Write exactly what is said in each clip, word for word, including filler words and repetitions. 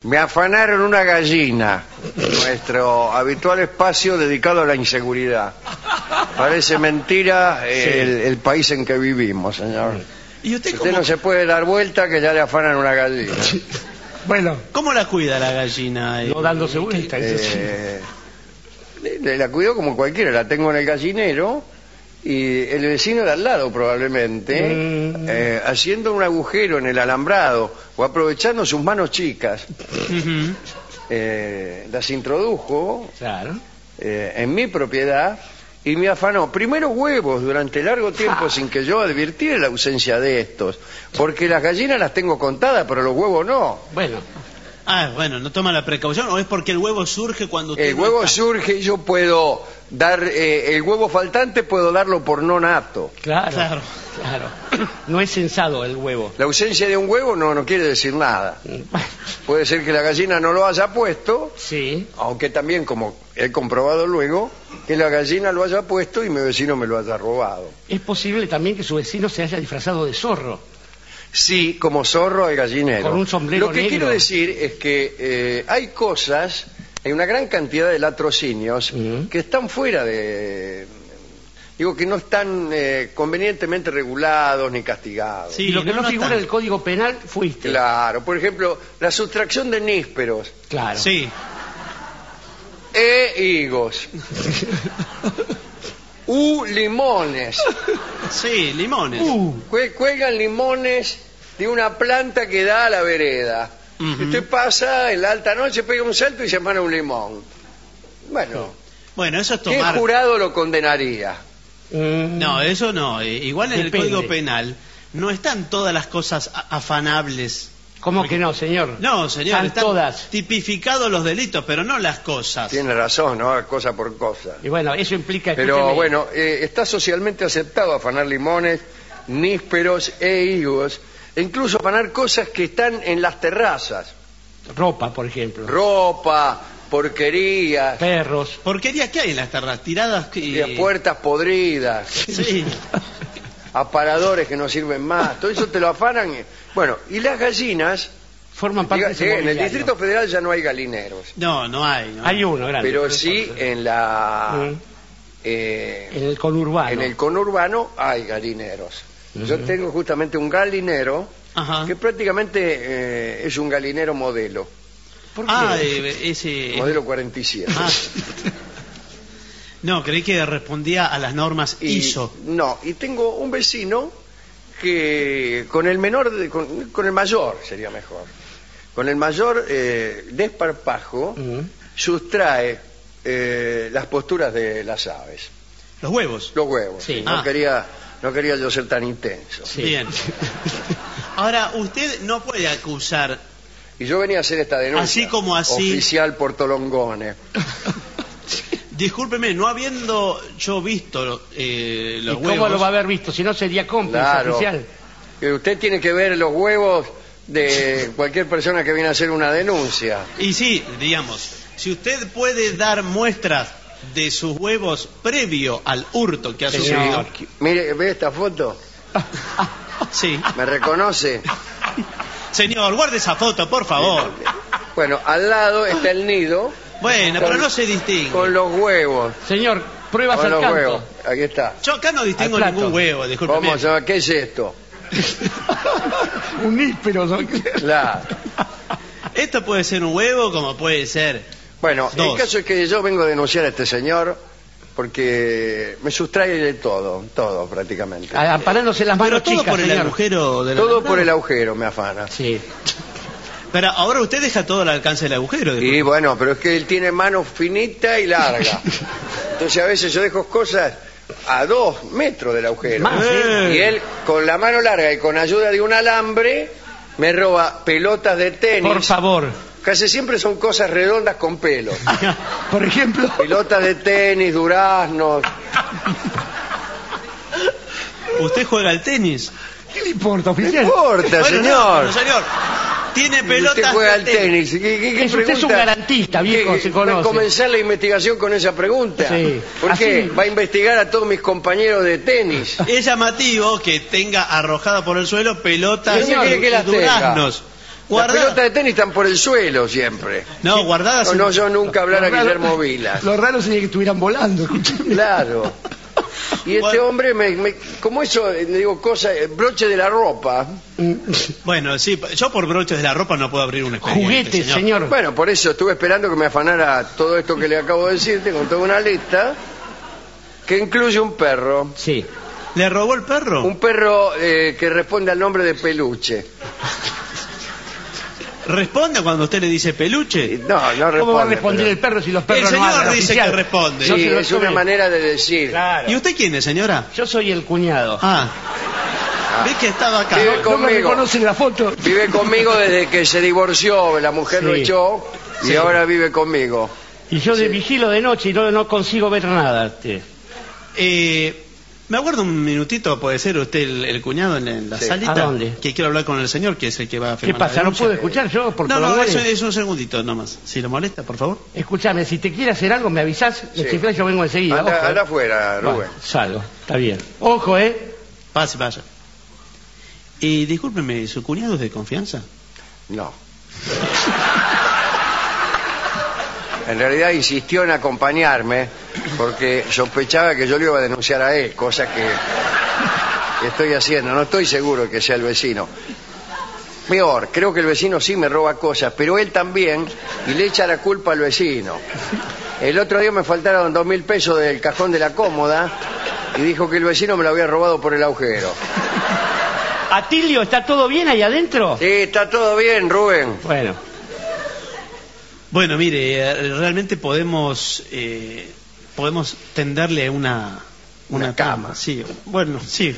Me afanaron una gallina, nuestro habitual espacio dedicado a la inseguridad. Parece mentira eh, sí. el, el país en que vivimos, señor. ¿Y usted, usted cómo... no se puede dar vuelta que ya le afanan una gallina. Bueno, ¿cómo la cuida la gallina? No dándose vuelta. Eh, le, la cuido como cualquiera, la tengo en el gallinero y el vecino de al lado probablemente mm. eh, haciendo un agujero en el alambrado o aprovechando sus manos chicas uh-huh. eh, las introdujo claro. eh, en mi propiedad y me afanó primero huevos durante largo tiempo ah. sin que yo advirtiera la ausencia de estos, porque las gallinas las tengo contadas pero los huevos no. Bueno. Ah, bueno, ¿no toma la precaución o es porque el huevo surge cuando usted el no huevo está? surge y yo puedo dar eh, el huevo faltante, puedo darlo por no nato. Claro, claro, claro. No es censado el huevo. La ausencia de un huevo no, no quiere decir nada. Puede ser que la gallina no lo haya puesto, sí. Aunque también, como he comprobado luego, que la gallina lo haya puesto y mi vecino me lo haya robado. Es posible también que su vecino se haya disfrazado de zorro. Sí, como zorro al gallinero. Con un sombrero Lo que negro. quiero decir es que eh, hay cosas, hay una gran cantidad de latrocinios uh-huh. que están fuera de... Digo que no están eh, convenientemente regulados ni castigados. Sí, y lo que no, no figura en el Código Penal fuiste. Claro, por ejemplo, la sustracción de nísperos. Claro. Sí. E higos. U limones. Sí, limones. Uh, cuelgan limones de una planta que da a la vereda. Uh-huh. Si usted pasa en la alta noche, pega un salto y se afana un limón. Bueno, bueno, eso es tomar... ¿qué jurado lo condenaría? Mm. No, eso no. Igual en Depende. el Código Penal no están todas las cosas afanables. ¿Cómo que no, señor? No, señor, están, están todas tipificados los delitos, pero no las cosas. Tiene razón, ¿no? Cosa por cosa. Y bueno, eso implica... Pero escúcheme. bueno, eh, está socialmente aceptado afanar limones, nísperos e higos, e incluso afanar cosas que están en las terrazas. Ropa, por ejemplo. Ropa, porquerías. Perros. ¿Porquerías qué hay en las terrazas? Tiradas y... Las puertas podridas. Sí. Aparadores que no sirven más. Todo eso te lo afanan. Bueno, y las gallinas... Forman parte diga, de ese en el Distrito Federal ya no hay galineros. No, no hay. No. Hay uno grande. Pero sí en la... Uh-huh. eh, en el conurbano. En el conurbano hay galineros. Uh-huh. Yo tengo justamente un galinero Ajá. que prácticamente eh, es un galinero modelo. ¿Por qué? Ah, eh, ese... Modelo cuarenta y siete. Ah. No, creí que respondía a las normas y, I S O. No, y tengo un vecino que con el menor, de, con, con el mayor sería mejor, con el mayor eh, desparpajo uh-huh. sustrae eh, las posturas de las aves. Los huevos. Los huevos. Sí. No Ah. quería, no quería yo ser tan intenso. Sí. Bien. Ahora, usted no puede acusar... Y yo venía a hacer esta denuncia. Así como así... Oficial Portolongone. Discúlpeme, no habiendo yo visto eh, los ¿Y cómo huevos... lo va a haber visto? Si no sería cómplice Claro. oficial. Que usted tiene que ver los huevos de cualquier persona que viene a hacer una denuncia. Y sí, digamos, si usted puede dar muestras de sus huevos previo al hurto que ha sucedido... Sí. Mire, ¿ve esta foto? Sí. ¿Me reconoce? Señor, guarde esa foto, por favor. Bueno, al lado está el nido. Bueno, con, pero no se distingue. Con los huevos. Señor, pruebas Con al los canto. huevos. Aquí está. Yo acá no distingo Al plato. ningún huevo, discúlpeme. Vamos a ver, ¿qué es esto? Un níspero, ¿no? Claro. Esto puede ser un huevo como puede ser... Bueno, Dos. el caso es que yo vengo a denunciar a este señor porque me sustrae de todo, todo prácticamente. Amparándose las manos Pero todo chicas, por el señor. agujero del Todo alambrado. por el agujero me afana. Sí. Pero ahora usted deja todo al alcance del agujero. disculpe. Y bueno, pero es que él tiene mano finita y larga. Entonces a veces yo dejo cosas a dos metros del agujero. Más, ¿eh? Y él con la mano larga y con ayuda de un alambre me roba pelotas de tenis. Por favor. Casi siempre son cosas redondas con pelo. Por ejemplo. Pelotas de tenis, duraznos. ¿Usted juega al tenis? ¿Qué le importa, No oficial? importa, Bueno, señor. no, señor. Tiene Y pelotas usted juega de al tenis. ¿Qué, qué, qué Es- usted es un pregunta? garantista, viejo, ¿Qué- se ¿Va a conoce. comenzar la investigación con esa pregunta? Sí. ¿Por Así- qué? ¿Va a investigar a todos mis compañeros de tenis? Es llamativo que tenga arrojada por el suelo pelotas ¿Y dónde quiere que y las tenga? duraznos. Guardada. Las pelotas de tenis están por el suelo siempre. No, guardadas. No, en- no yo nunca hablar a Lo raro- Guillermo Vilas. Lo raro sería que estuvieran volando, escúchame. Claro. Y este Bueno. hombre, me, me- como eso, eh, le digo cosas, eh, broche de la ropa. Bueno, sí, yo por broches de la ropa no puedo abrir un expediente, Juguetes, señor. señor. Bueno, por eso estuve esperando que me afanara todo esto que le acabo de decirte, con toda una lista, que incluye un perro. Sí. ¿Le robó el perro? Un perro eh, que responde al nombre de Peluche. ¿Responde cuando usted le dice Y peluche? No, no responde. ¿Cómo va a responder pero- el perro si los perros El no señor hablan, dice oficial? que responde. Yo Sí, se lo es una tomé. manera de decir. Claro. ¿Y usted quién es, señora? Yo soy el cuñado. Ah. ¿Ves que estaba acá? Vive ¿No me conmigo. reconocen la foto? Vive conmigo desde que se divorció, la mujer lo Sí. echó y Sí. ahora vive conmigo. Y yo de Sí. vigilo de noche y no, no consigo ver nada. Este. Eh, me aguarda un minutito, puede ser usted el, el cuñado en, en la Sí. salita. ¿A dónde? Que quiero hablar con el señor, que es el que va a ¿Qué firmar la pasa? ¿No denuncia. puedo escuchar yo? Por No, no, Colombier? eso es un segundito nomás. Si lo molesta, por favor. Escúchame, si te quiere hacer algo, me avisás. Sí. Sí. Yo vengo enseguida. Anda, Ojo, anda eh. afuera, Rubén. Bueno, salgo. Está bien. Ojo, ¿eh? Pase, vaya. Y discúlpeme, ¿su cuñado es de confianza? No. En realidad insistió en acompañarme porque sospechaba que yo le iba a denunciar a él, cosa que, que estoy haciendo. No estoy seguro que sea el vecino. Peor, creo que el vecino sí me roba cosas, pero él también, y le echa la culpa al vecino. El otro día me faltaron dos mil pesos del cajón de la cómoda y dijo que el vecino me lo había robado por el agujero. Atilio, ¿está todo bien ahí adentro? Sí, está todo bien, Rubén. Bueno, Bueno, mire, eh, realmente podemos eh, podemos tenderle una Una cama. cama. Sí, bueno, sí.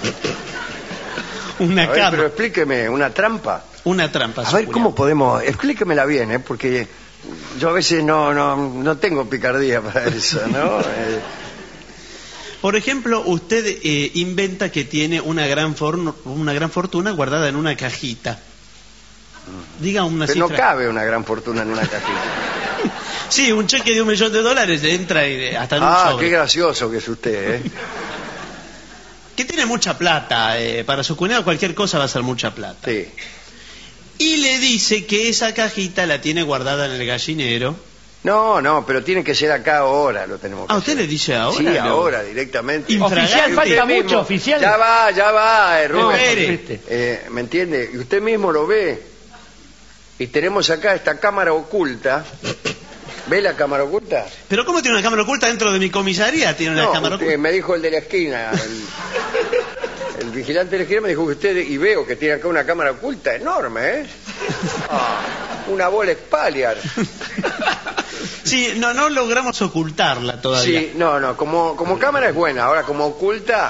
Una A ver, cama, pero explíqueme, ¿una trampa? una trampa. A su ver, cuñado. ¿cómo podemos? Explíquemela bien, ¿eh? Porque yo a veces no, no, no tengo picardía para eso, ¿no? Eh, Por ejemplo, usted eh, inventa que tiene una gran forno- una gran fortuna guardada en una cajita. Diga una pero no cifra. cabe una gran fortuna en una cajita. Sí, un cheque de un millón de dólares entra y de- hasta en un Ah, sobre. qué gracioso que es usted, ¿eh? Que tiene mucha plata. eh, para su cuñado cualquier cosa va a ser mucha plata. Sí. Y le dice que esa cajita la tiene guardada en el gallinero. No, no, pero tiene que ser acá ahora, lo tenemos que Ah, ¿usted hacer. le dice ahora? Sí, Lo- ahora, directamente. Infragante. oficial, Y falta usted mucho, oficial. Ya va, ya va, eh, No, Rubén. espere. este. Eh, ¿Me entiende? Y usted mismo lo ve. Y tenemos acá esta cámara oculta. ¿Ve la cámara oculta? ¿Pero cómo tiene una cámara oculta dentro de mi comisaría? Tiene una No, cámara usted- oculta. me dijo el de la esquina. El, el vigilante de la esquina me dijo que usted, y veo que tiene acá una cámara oculta enorme, ¿eh? Ah, una bola Spaliar. Sí, no, no logramos ocultarla todavía. Sí, no, no, como, como cámara es buena, ahora como oculta,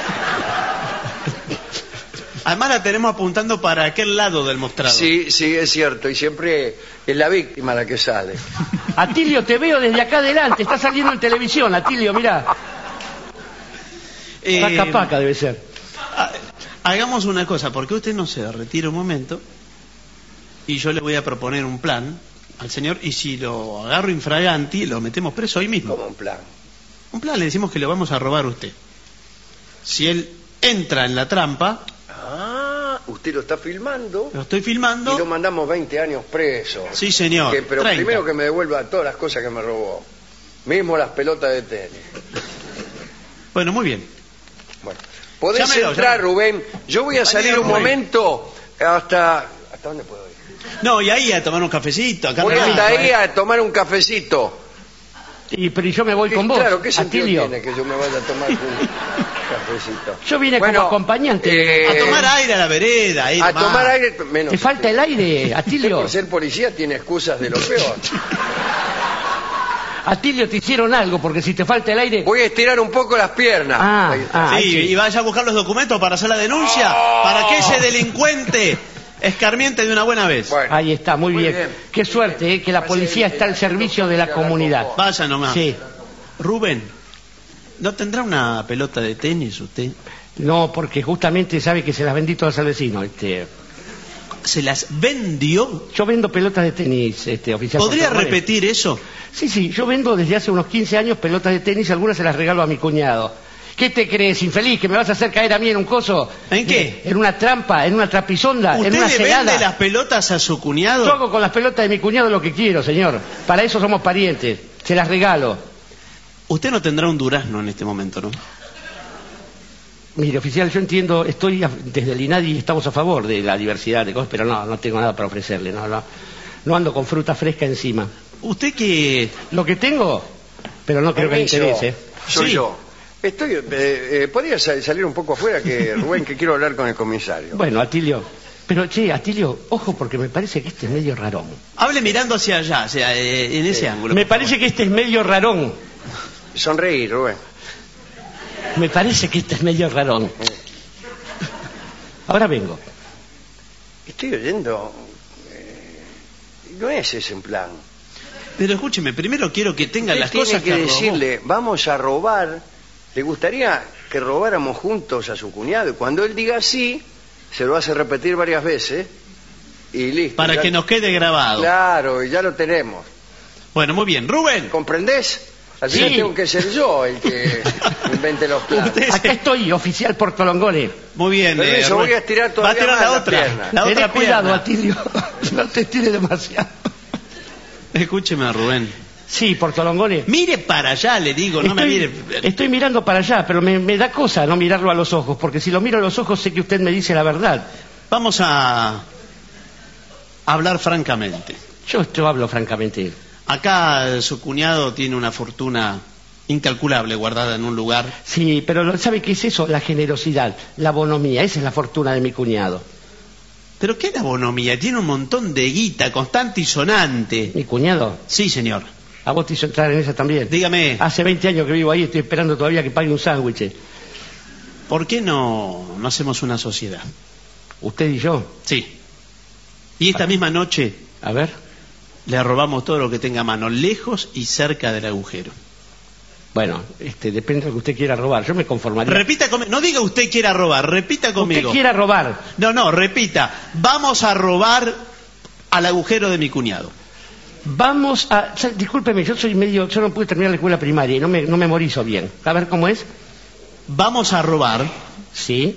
Además la tenemos apuntando para aquel lado del mostrador. sí, sí, es cierto, y siempre es la víctima la que sale. Atilio, te veo desde acá adelante. Está saliendo en televisión, Atilio, mirá. Eh, Paca paca debe ser. ha- Hagamos una cosa, porque usted no se retira un momento y yo le voy a proponer un plan al señor y si lo agarro infraganti lo metemos preso hoy mismo. Como un plan. Un plan, le decimos que le vamos a robar a usted. Si él entra en la trampa, Ah, usted lo está filmando lo estoy y filmando. lo mandamos veinte años preso. Sí, señor. Que- pero treinta. primero que me devuelva todas las cosas que me robó. Mismo las pelotas de tenis. Bueno, muy bien. Bueno, podés Llámelo, entrar, llámelo. Rubén. Yo voy a Vaya, salir un Rubén. momento hasta... ¿Hasta dónde puedo ir? No, y ahí a tomar un cafecito. Acá Voy me hasta dijo, ahí ¿eh? a tomar un cafecito. Y, pero yo me voy ¿Qué- con vos, Claro, ¿qué sentido Atilio. tiene que yo me vaya a tomar un cafecito? Yo vine como acompañante. eh, A tomar aire a la vereda. Ahí A nomás. tomar aire, menos. Te falta el aire, Usted Atilio. por ser policía tiene excusas de lo peor. Atilio, te hicieron algo, porque si te falta el aire... Voy a estirar un poco las piernas. Ah, Ahí está. ah. Sí, sí. y vaya a buscar los documentos para hacer la denuncia, Oh. para que ese delincuente escarmiente de una buena vez. Bueno, Ahí está, muy, Muy bien. bien. Qué suerte, eh, que la policía está al servicio de la comunidad. Vaya nomás. Sí. Rubén, ¿no tendrá una pelota de tenis usted? No, porque justamente sabe que se las vendí todas al vecino. Este, ¿Se las vendió? yo vendo pelotas de tenis, este, oficial. ¿Podría Portones. repetir eso? Sí, sí, yo vendo desde hace unos quince años pelotas de tenis, algunas se las regalo a mi cuñado. ¿Qué te crees, infeliz? ¿Que me vas a hacer caer a mí en un coso? ¿En qué? En una trampa, en una trapisonda, en ¿Usted una le celada. vende las pelotas a su cuñado? Yo hago con las pelotas de mi cuñado lo que quiero, señor. Para eso somos parientes. Se las regalo. Usted no tendrá un durazno en este momento, ¿no? Mire, oficial, yo entiendo, estoy a- desde el INADI estamos a favor de la diversidad de cosas, pero no, no tengo nada para ofrecerle, no, no, no ando con fruta fresca encima. ¿Usted qué? Lo que tengo, pero no creo que le Permiso, interese. Soy Sí. yo. Estoy, eh, eh, ¿podría sal- salir un poco afuera, que Rubén, que quiero hablar con el comisario? Bueno, Atilio, pero che, Atilio, ojo porque me parece que este es medio rarón. Hable mirando hacia allá, o sea, eh, en ese ángulo. Me por parece que este es medio rarón. Sonreír, Rubén. Me parece que este es medio rarón. Ahora vengo. Estoy oyendo... eh, no es ese en plan. favor. Pero escúcheme, primero quiero que tenga Usted las tiene cosas que, que robó. decirle, vamos a robar. ¿Le gustaría que robáramos juntos a su cuñado? Y cuando él diga sí, se lo hace repetir varias veces y listo. Para ya- que nos quede grabado. Claro, y ya lo tenemos. Bueno, muy bien. Rubén. ¿Comprendés? Así Sí. que tengo que ser yo el que invente los planos. Usted- Acá estoy, oficial Portolongone. Muy bien. Permiso, eh, Rubén. voy a estirar Va a todavía tirar más la la otra. pierna. La Tené otra cuidado, pierna. Atilio. No te estires demasiado. Escúcheme, Rubén. Sí, Portolongone. Mire para allá, le digo, no me Estoy, mire. estoy mirando para allá, pero me, me da cosa no mirarlo a los ojos, porque si lo miro a los ojos sé que usted me dice la verdad. Vamos a hablar francamente. Yo, yo hablo francamente. Acá eh, su cuñado tiene una fortuna incalculable guardada en un lugar. Sí, pero lo- ¿sabe qué es eso? La generosidad, la bonomía, esa es la fortuna de mi cuñado. ¿Pero qué es la bonomía? Tiene un montón de guita constante y sonante. ¿Mi cuñado? Sí, señor. ¿A vos te hizo entrar en esa también? Dígame, Hace veinte años que vivo ahí, estoy esperando todavía que pague un sándwich. ¿por qué no, no hacemos una sociedad? ¿Usted y yo? Sí. Y esta misma noche A ver. le robamos todo lo que tenga a mano, lejos y cerca del agujero. Bueno, este, depende de lo que usted quiera robar. Yo me conformaría. Repita conmigo. No diga usted quiera robar, repita conmigo. Usted quiera robar. No, no, repita. Vamos a robar al agujero de mi cuñado. Vamos a... sa- Discúlpeme, yo soy medio... Yo no pude terminar la escuela primaria y no me, no memorizo bien. A ver, ¿cómo es? Vamos a robar. Sí.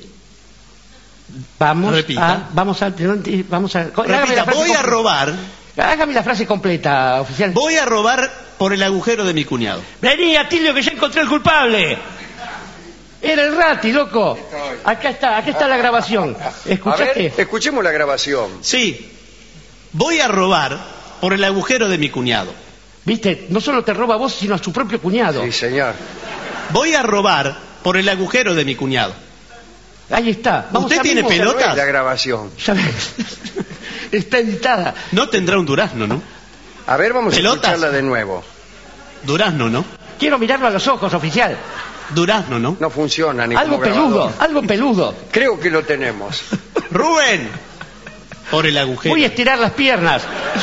Vamos Repita. a... Vamos a... Vamos a... Hágame la Repita, frase voy a comple- robar. Hágame la frase completa, oficial. Voy a robar por el agujero de mi cuñado. Vení, Atilio, que ya encontré el culpable. Era el Rati, loco. Acá está, acá está la grabación. A ¿Escuchaste? ver, escuchemos la grabación. Sí. Voy a robar por el agujero de mi cuñado. Viste, no solo te roba a vos, sino a su propio cuñado. Sí, señor. Voy a robar por el agujero de mi cuñado. Ahí está. Vamos ¿Usted ya tiene mismo. pelo? Esa no es ¿Pelotas? la grabación. Ya ves. Está editada. No tendrá un durazno, ¿no? A ver, vamos ¿Pelotas? a escucharla de nuevo. Durazno, ¿no? Quiero mirarlo a los ojos, oficial. Durazno, ¿no? No funciona ni Algo como peludo, grabador. algo peludo. Creo que lo tenemos. Rubén. Por el agujero. Voy a estirar las piernas.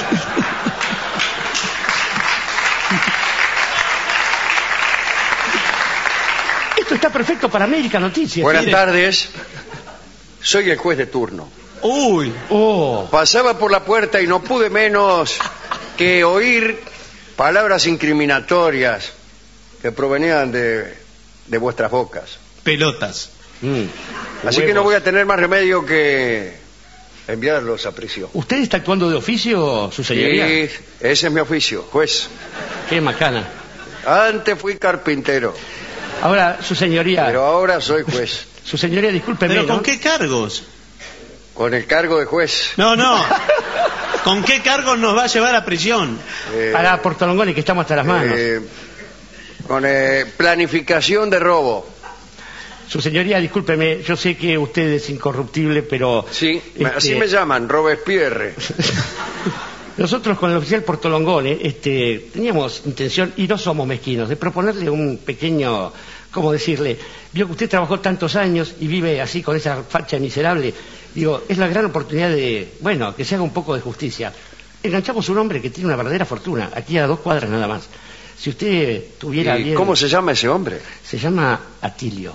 Esto está perfecto para América Noticias. Buenas mire. tardes. Soy el juez de turno. Uy. Oh, Pasaba por la puerta y no pude menos que oír palabras incriminatorias que provenían de, de vuestras bocas. Pelotas. mm. Así que no voy a tener más remedio que enviarlos a prisión. ¿Usted está actuando de oficio, su señoría? Y ese es mi oficio, juez. Qué macana. Antes fui carpintero, Ahora, su señoría, pero ahora soy juez, su señoría, discúlpeme, ¿Pero con ¿no? qué cargos? con el cargo de juez. No, no. ¿Con qué cargos nos va a llevar a prisión? Eh, Para Portolongone, que estamos hasta las manos. eh, con eh, planificación de robo. Su señoría, discúlpeme, yo sé que usted es incorruptible, pero... Sí, me- este, así me llaman, Robespierre. Nosotros con el oficial Portolongone este, teníamos intención, y no somos mezquinos, de proponerle un pequeño, ¿cómo decirle? Vio que usted trabajó tantos años y vive así con esa facha miserable. Digo, es la gran oportunidad de, bueno, que se haga un poco de justicia. Enganchamos un hombre que tiene una verdadera fortuna, aquí a dos cuadras nada más. Si usted tuviera ¿Y bien... cómo se llama ese hombre? Se llama Atilio.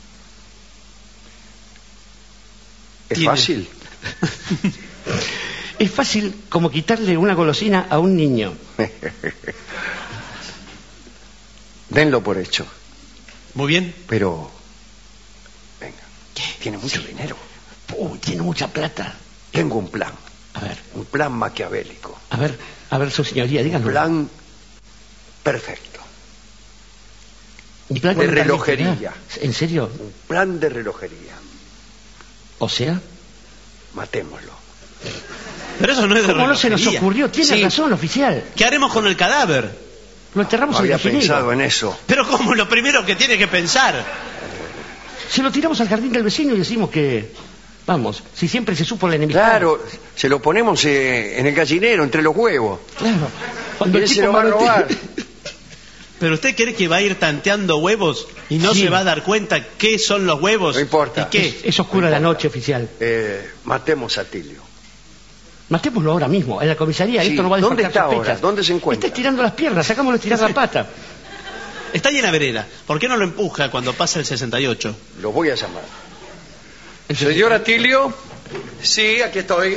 ¿Es Tiene- fácil? Es fácil como quitarle una golosina a un niño. Denlo por hecho. Muy bien. Pero, venga, ¿Qué? tiene mucho Sí. dinero. Uy, tiene mucha plata. Tengo un plan, A ver, un plan maquiavélico, a ver, a ver, su señoría, un díganlo. plan perfecto, Un plan de con una relojería. cantidad. ¿En serio? un plan de relojería. O sea, Matémoslo. Pero eso no es de ¿cómo no se nos relojería. ocurrió? Tiene Sí. razón, oficial. ¿Qué haremos con el cadáver? Lo enterramos No en el había gallinero. pensado en eso. Pero como lo primero que tiene que pensar. Se lo tiramos al jardín del vecino y decimos que, vamos, si siempre se supo la enemistad. Claro, se lo ponemos eh, en el gallinero, entre los huevos. Claro. Y Cuando el él se tipo lo va a manotea- robar. ¿Pero usted cree que va a ir tanteando huevos y no Sí. se va a dar cuenta qué son los huevos? No importa. ¿Y qué? Es, es oscura la noche, oficial. Eh, matemos a Tilio. Matémoslo ahora mismo, en la comisaría. Sí. Esto no va a ¿Dónde despertar está ahora? sospechas. ¿Dónde se encuentra? Está estirando las piernas, sacámoslo estirar la pata. Está llena vereda. ¿Por qué no lo empuja cuando pasa el sesenta y ocho? Lo voy a llamar. Señor Atilio, sí, aquí estoy.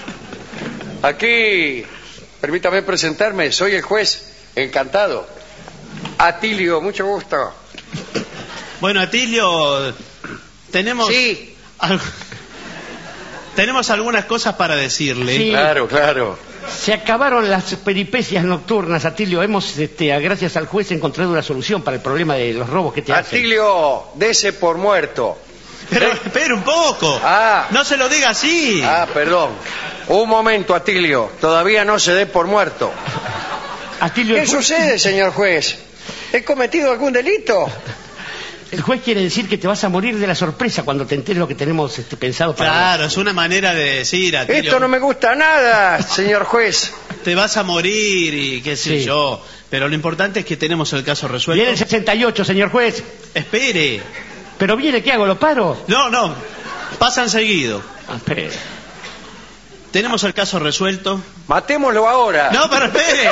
Aquí, permítame presentarme, soy el juez, encantado. Atilio, mucho gusto. Bueno, Atilio, tenemos... Sí, al- Tenemos algunas cosas para decirle. Sí. claro, claro. Se acabaron las peripecias nocturnas, Atilio. Hemos, este, gracias al juez, encontrado una solución para el problema de los robos que te hacen. Atilio, dese por muerto. Pero espere un poco. Ah. No se lo diga así. Ah, perdón. Un momento, Atilio, todavía no se dé por muerto. Atilio, ¿Qué el juez, sucede, señor juez? ¿He cometido algún delito? el juez quiere decir que te vas a morir de la sorpresa cuando te enteres lo que tenemos este, pensado para Claro, es una manera de decir, Atilio, Esto no me gusta nada, señor juez. te vas a morir y qué sé Sí. yo. Pero lo importante es que tenemos el caso vos. resuelto. Viene el sesenta y ocho, señor juez. Espere. Pero viene, ¿qué hago? ¿Lo paro? No, no. Pasan seguido. Ah, espere. Tenemos el caso resuelto. Matémoslo ahora. No, pero espere.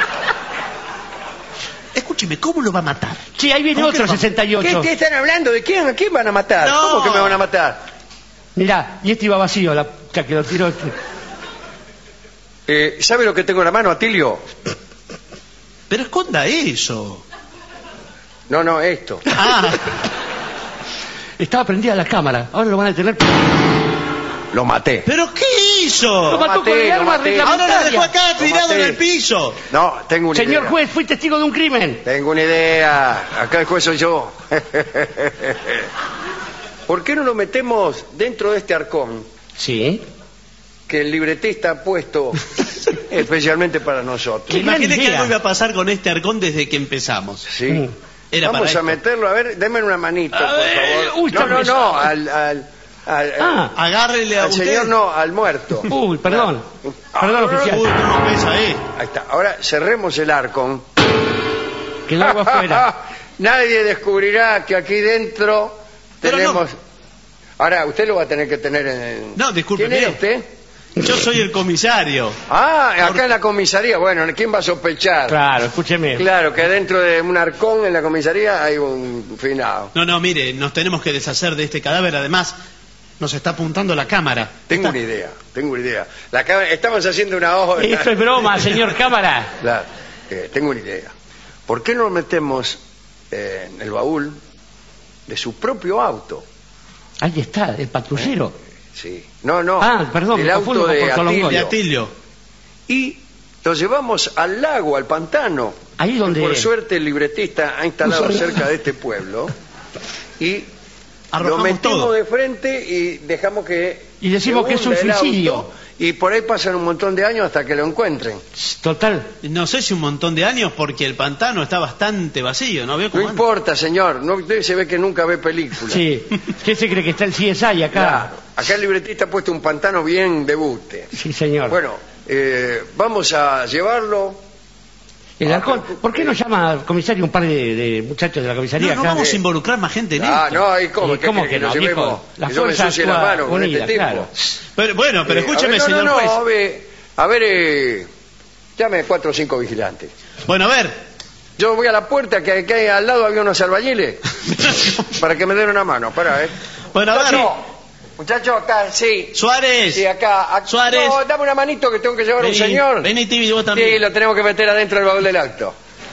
Escúcheme, ¿cómo lo va a matar? Sí, ahí viene ¿Con qué otro vamos? sesenta y ¿Qué, ocho. ¿Qué están hablando? ¿De quién? ¿A quién van a matar? No. ¿Cómo que me van a matar? Mirá, y este iba vacío, la puta que lo tiró. este. Eh, ¿Sabe lo que tengo en la mano, Atilio? Pero esconda eso. No, no, esto. Ah, Estaba prendida la cámara, ahora lo van a detener. Lo maté. ¿pero qué Lo hizo? mató maté, con el lo arma maté. Ahora lo reglamentaria. dejó acá Lo tirado en maté. el piso. No, tengo una Señor idea. juez, fui testigo de un crimen. Tengo una idea. Acá el juez soy yo. ¿Por qué no lo metemos dentro de este arcón Sí. que el libretista ha puesto especialmente para nosotros? Qué gran Imagínate que idea. algo iba a pasar con este arcón desde que empezamos. Sí. Mm. Era Vamos para a esto. meterlo, a ver, denme una manito, por A ver, favor. uy, no, está no, pesado. no, al, al, al, Ah. Agárrele a al usted. señor no, al muerto. Uy, perdón. Perdón, Uy, oficial. cómo pesa ahí. Ahí está. Ahora cerremos el arcón. Que lo hago afuera. Nadie descubrirá que aquí dentro Pero tenemos... Ahora, usted lo va a tener que tener en... No, discúlpeme. ¿Quién es usted? Yo soy el comisario. Ah, acá en la comisaría. Bueno, ¿quién va a sospechar? Claro, escúcheme. Claro, que dentro de un arcón en la comisaría hay un finado. No, no, mire, nos tenemos que deshacer de este cadáver. Además, nos está apuntando la cámara. Tengo Está- una idea, tengo una idea. La cámara- estamos haciendo una hoja... Esto es broma, señor cámara. Claro, eh, tengo una idea. ¿Por qué no lo metemos eh, en el baúl de su propio auto? Ahí está, el patrullero. Sí. No, no. Ah, perdón, el me auto confundo con de Portolongón. De Atilio. Atilio. Y lo llevamos al lago, al pantano. Ahí donde- Por suerte el libretista ha instalado Uso- cerca de este pueblo. Y lo Arrojamos metemos todo. de frente y dejamos que... Y decimos se que es un hunda el suicidio. auto, y por ahí pasan un montón de años hasta que lo encuentren. Total. No sé si un montón de años porque el pantano está bastante vacío, ¿no veo No cómo anda? importa, señor. No, usted se ve que nunca ve películas. Sí. ¿Qué se cree que está el C S I acá? Claro. Acá el libretista ha puesto un pantano bien de buste. Sí, señor. Bueno, eh, vamos a llevarlo. El halcón. ¿Por qué no llama al comisario un par de, de muchachos de la comisaría No, no acá? vamos Eh. a involucrar más gente en Ah, esto. no, ¿y cómo? ¿Y ¿Qué cómo quiere que no, nos llevemos? viejo? La Que yo me fuerza ensucie las actúa manos con unida, este tipo. claro. Pero, bueno, pero Eh, escúcheme, a ver, no, señor no, no, juez. a ver, a ver eh, llame cuatro o cinco vigilantes. Bueno, a ver. Yo voy a la puerta, que, que al lado había unos albañiles, para que me den una mano. Para, ¿eh? Bueno, a ver. Muchacho, muchacho, acá, sí. Suárez. Sí, acá. acá. Suárez. No, dame una manito que tengo que llevar a un Vení, señor. vení, Tibi, vos Sí, también. lo tenemos que meter adentro del baúl del acto.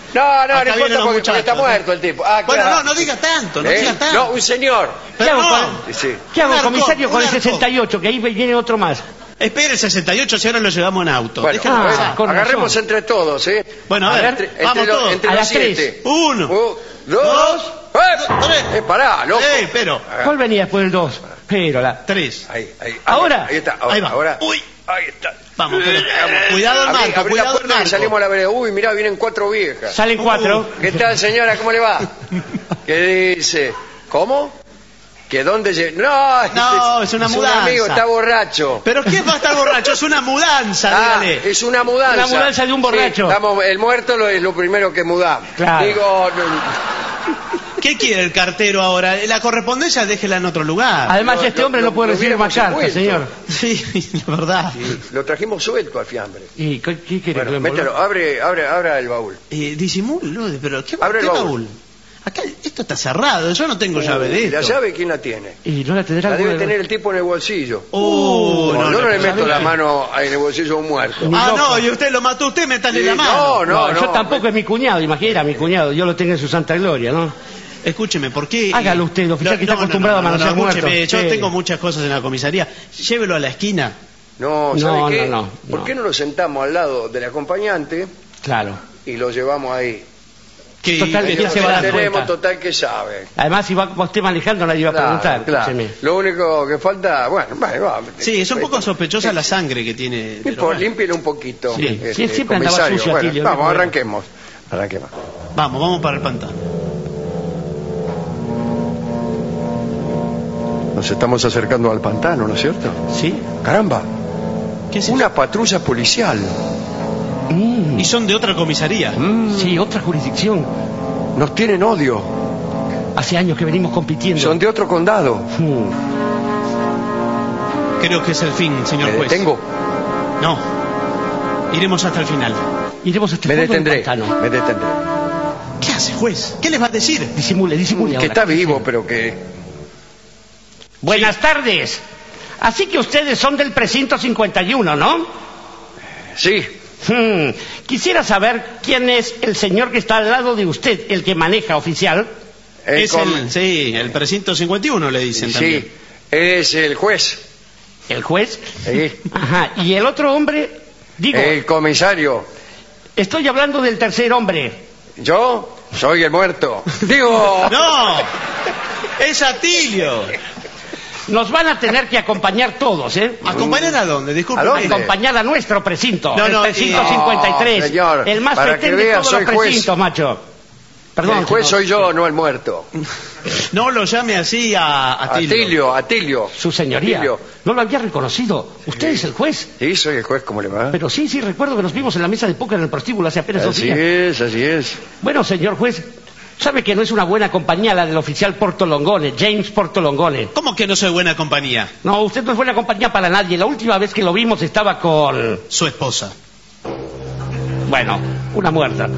No, no, Acá no vienen importa los porque, porque está muchachos. muerto el tipo. Ah, Bueno, claro. no, no diga tanto, no ¿Eh? diga tanto. No, un señor. ¿Qué Pero hago, no. con, Sí. ¿qué hago Un arcón, comisario, con un el arcón. sesenta y ocho? Que ahí viene otro más. Espere el sesenta y ocho, si ahora lo llevamos en auto. Bueno, Déjalo Ah, bueno, pasar. con agarremos razón. entre todos, ¿eh? Bueno, a ver, Entre, entre vamos los- todos. entre A los las tres. siete. Uno. Un, dos, Dos, ¡eh! tres. Eh, pará, loco. Eh, pero. ¿Cuál venía después del dos? Pero la... Tres. Ahí, ahí. Ahora. Ahí está. Ahora. Ahí va. Ahora. Uy. Ahí está. Vamos, pero, vamos. Cuidado el Abrí- marco, abrí la cuidado el puerta y marco. salimos a la vereda. Uy, mirá, vienen cuatro viejas. Salen cuatro. ¿Qué tal, señora? ¿Cómo le va? ¿Qué dice? ¿Cómo? ¿Que dónde lle- No, No, es una mudanza. un amigo, está borracho. ¿Pero quién va a estar borracho? Es una mudanza, Ah, dígale. es una mudanza. Una mudanza de un borracho. Sí, estamos, el muerto lo, es lo primero que mudamos. Claro. Digo, no, ¿Qué quiere el cartero ahora? La correspondencia déjela en otro lugar. Además, Lo- este lo- hombre lo- no puede lo recibir más hubiéramos cartas, señor. envuelto. Sí, la verdad. lo trajimos suelto al fiambre. ¿Y qué, qué quiere Bueno, que lo mételo, envuelva? abre, abre, abre el baúl. Eh, disimulo, pero ¿qué, Abre qué el baúl. baúl? Acá, esto está cerrado, yo no tengo llave de ¿Y la esto. llave quién la tiene? Y no la tendrá La debe alguna- tener el tipo en el bolsillo. Oh, no, no, no, le no, meto ¿sabe la qué? mano en el bolsillo de un muerto. Ah, loco. no, y usted lo mató, usted métale Sí, la no, mano. no, yo no. tampoco es mi cuñado, imagina, mi cuñado, yo lo tengo en su santa gloria, ¿no? Escúcheme, ¿por qué? Hágalo usted, oficial, que está acostumbrado a manosear escúcheme, muertos. yo Sí. tengo muchas cosas en la comisaría. Llévelo a la esquina. No, No, ¿sabe qué? no, no, ¿Por no. qué no lo sentamos al lado del acompañante Claro. y lo llevamos ahí? Que, Total, Ahí ya nos se va a dar enteremos, cuenta. total que sabe. Además, si va va usted manejando, nadie va a preguntar. claro. escúcheme. Lo único que falta, bueno, bueno, va. Sí, es un poco sospechosa la sangre que tiene. No pero importa, bueno. límpielo un poquito. Sí, este, sí, siempre andaba comisario. sucio, Bueno, Atilio, no vamos, hay problema. arranquemos. Arranquemos. Vamos, vamos para el pantano. Nos estamos acercando al pantano, ¿no es cierto? ¿Sí? Caramba, ¿Qué es una patrulla policial. Mm, eso? Y son de otra comisaría. Mm, sí, otra jurisdicción. nos tienen odio. Hace años que venimos compitiendo. Son de otro condado. Mm, Creo que es el fin, señor ¿Me juez. detengo? No. Iremos hasta el final. Iremos hasta Me el fondo del detendré. pantano. Me detendré. ¿Qué hace, juez? ¿Qué les va a decir? Disimule, disimule Que ahora. está vivo, pero que... Buenas tardes. Así que ustedes son del precinto cincuenta y uno, ¿no? Sí, Hmm, Quisiera saber quién es el señor que está al lado de usted, el que maneja, oficial. el es com- el, sí, el precinto cincuenta y uno le dicen también. sí, es el juez. ¿El juez? Sí. Ajá. ¿Y el otro hombre? Digo, El comisario. estoy hablando del tercer hombre. Yo soy el muerto. Digo... ¡No! ¡Es Atilio! Nos van a tener que acompañar todos, ¿eh? ¿Acompañar a dónde? Disculpe. ¿A dónde? Acompañar a nuestro precinto, No, el no, precinto y- cincuenta y tres, No, señor, el más para fetén que de vea, todos soy los juez. precintos, macho. Perdón, el juez señor. soy yo, no el muerto. No lo llame así a Atilio. Atilio, Atilio. Su señoría. Atilio. No lo había reconocido. Usted es el juez. Sí, soy el juez, ¿cómo le va? Pero sí, sí, recuerdo que nos vimos en la mesa de póker en el prostíbulo hace apenas dos Así días. es, así es. Bueno, señor juez, sabe que no es una buena compañía la del oficial Portolongone, James Portolongone. ¿Cómo que no soy buena compañía? No, usted no es buena compañía para nadie. La última vez que lo vimos estaba con... Su esposa. Bueno, una muerta.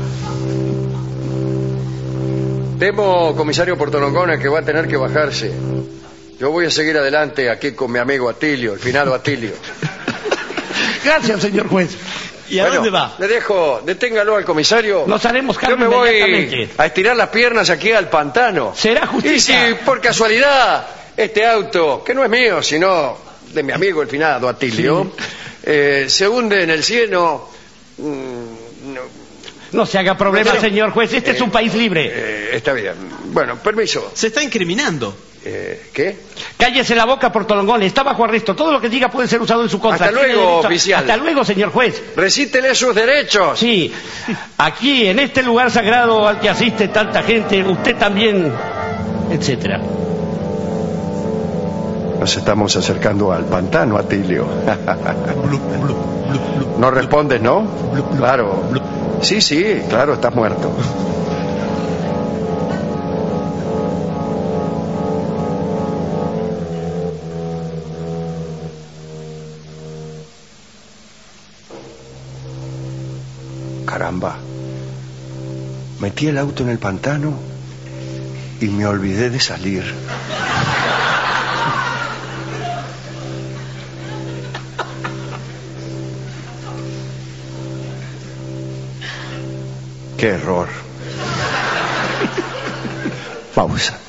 Temo, comisario Portolongone, que va a tener que bajarse. Yo voy a seguir adelante aquí con mi amigo Atilio, el finado Atilio. Gracias, señor juez. ¿Y a Bueno, dónde va? Le dejo, deténgalo al comisario. Nos haremos Yo cargo me voy inmediatamente. a estirar las piernas aquí al pantano. Será Y justicia. si por casualidad este auto, que no es mío, sino de mi amigo el finado Atilio, eh, se hunde en el cielo, mm, no, No se haga problema, No, no. señor juez. Este Eh, es un país libre. eh, está bien. Bueno, permiso. Se está incriminando. Eh, ¿Qué? Cállese la boca, Portolongone. Está bajo arresto. Todo lo que diga puede ser usado en su contra. Hasta Tiene luego, derecho- oficial. Hasta luego, señor juez. Recítele sus derechos. Sí, aquí, en este lugar sagrado al que asiste tanta gente, usted también, etcétera. Nos estamos acercando al pantano, Atilio. No respondes, ¿no? Claro. Sí, sí, claro, estás muerto. Caramba. Metí el auto en el pantano y me olvidé de salir. Qué error. Pausa.